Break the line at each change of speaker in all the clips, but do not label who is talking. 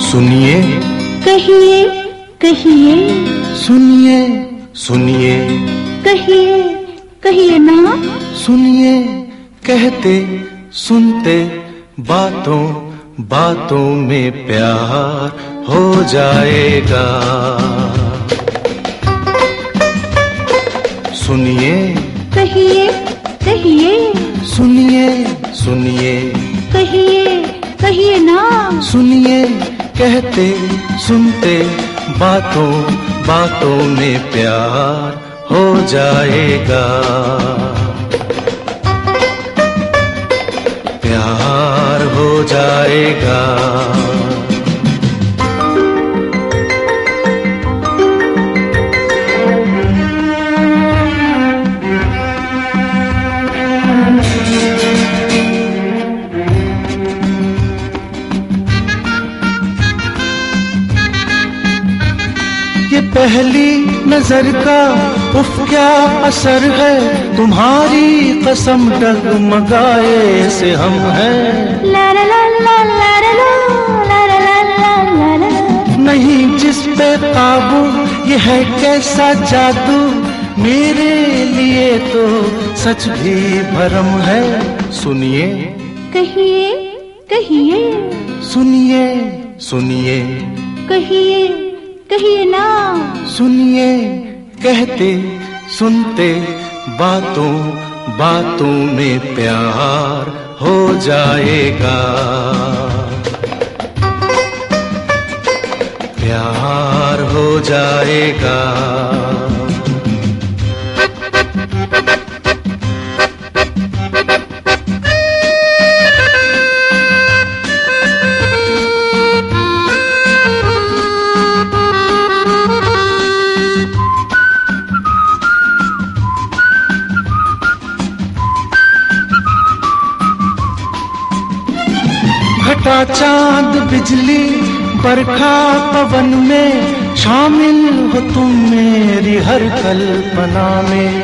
सुनिए,
कहिए कहिए,
सुनिए सुनिए,
कहिए कहिए ना।
सुनिए कहते सुनते बातों बातों में प्यार हो जाएगा। सुनिए,
कहिए कहिए,
सुनिए सुनिए,
कहिए कहिए ना।
सुनिए कहते सुनते बातों बातों में प्यार हो जाएगा। प्यार हो जाएगा। ये पहली नजर का उफ क्या असर है, तुम्हारी कसम डगमगाए से हम हैं।
ला ला ला ला ला ला ला ला ला ला ला।
नहीं जिस पे काबू ये है कैसा जादू, मेरे लिए तो सच भी भरम है। सुनिए,
कहिए कहिए,
सुनिए सुनिए,
कहिए कहिए ना।
सुनिए कहते सुनते बातों बातों में प्यार हो जाएगा। प्यार हो जाएगा। घटा चांद बिजली बरखा पवन में, शामिल हो तुम मेरी हर कल्पना में।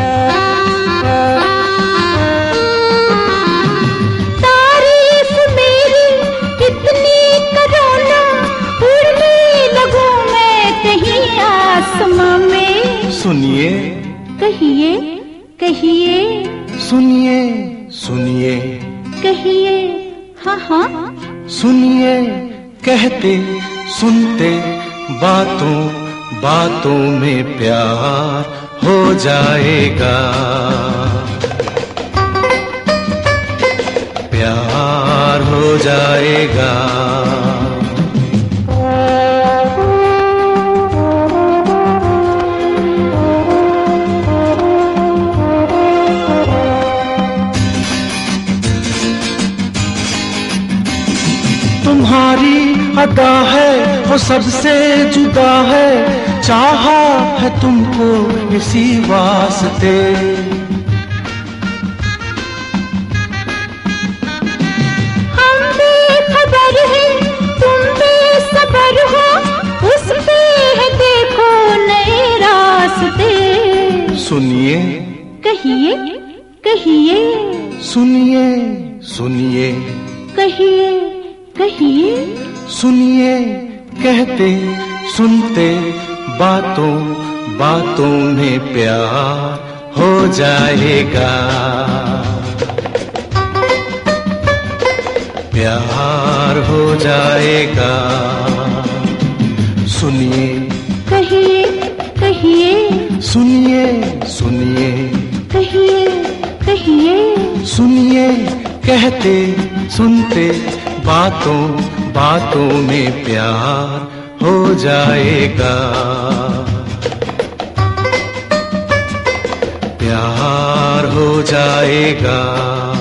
तारीफ मेरी कितनी करो ना, उड़ने लगूं मैं कहीं आसमां में।
सुनिए,
कहिए कहिए,
सुनिए सुनिए,
कहिए हाँ हाँ।
सुनिए कहते सुनते बातों बातों में प्यार हो जाएगा। प्यार हो जाएगा। तुम्हारी अदा है वो सबसे जुदा है, चाहा है तुमको इसी वास्ते।
हम बेखबर हैं तुम बेसबर हो, उस पे है देखो नए रास्ते।
सुनिए,
कहिए कहिए,
सुनिए सुनिए,
कहिए कहिए,
सुनिए कहते सुनते बातों बातों में प्यार हो जाएगा। प्यार हो जाएगा। सुनिए,
कहिए कहिए,
सुनिए सुनिए,
कहिए कहिए,
सुनिए कहते सुनते बातों बातों में प्यार हो जाएगा। प्यार हो जाएगा।